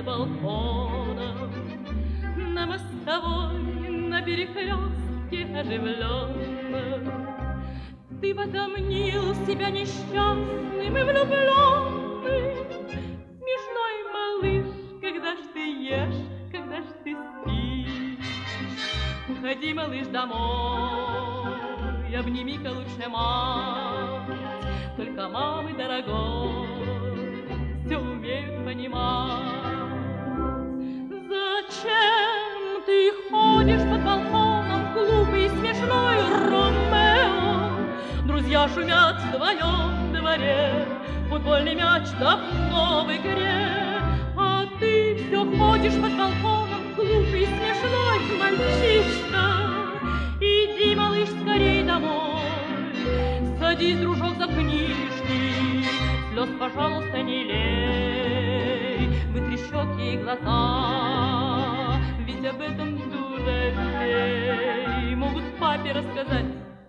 балконом, на мостовой, на перекрестке оживленном. Ты возомнил себя несчастным и влюбленным, смешной малыш, когда ж ты ешь, когда ж ты спишь. Уходи, малыш, домой, обними-ка лучше мать, только мамы дорогой все умеют понимать. Зачем ты ходишь под балконом, глупый и смешной Ромео? Друзья шумят в твоем дворе, футбольный мяч давно в игре, а ты все ходишь под балконом, глупый и смешной мальчишка. Иди, малыш, скорей домой, садись, дружок, за книжки, слез, пожалуйста, не лей, вытри щеки и глаза, ведь об этом дуралей могут папе рассказать.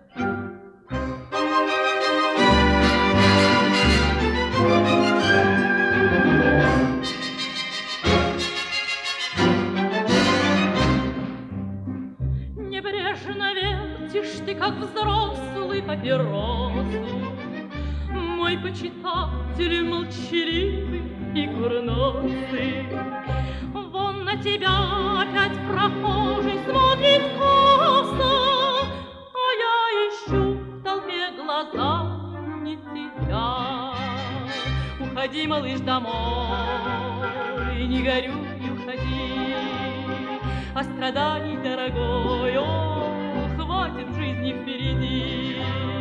Небрежно вертишь ты, как взрослый, папиросу, мой почитатель молчаливый и курносый. Вон на тебя опять прохожий смотрит косо, а я ищу в толпе глазами тебя. Уходи, малыш, домой, не горюй, уходи, а страданий, дорогой, о, хватит жизни впереди.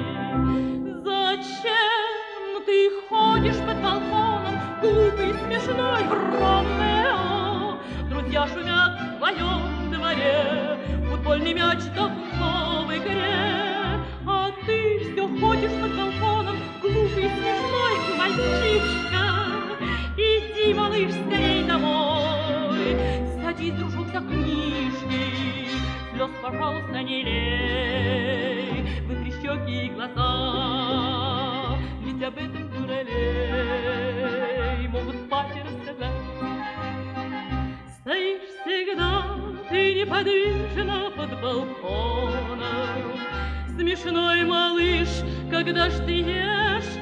Зачем ты ходишь под балконом, глупый, смешной Ромео? Друзья шумят в твоем дворе, футбольный мяч давно в игре, а ты все ходишь под балконом, глупый, смешной мальчишка. Иди, малыш, скорей домой, садись, дружок, за книжки, слез, пожалуйста, не лей, вытри щеки и глаза, ведь об этом дуралей могут папе рассказать. Стоишь всегда ты неподвижно под балконом, смешной малыш, когда ж ты ешь,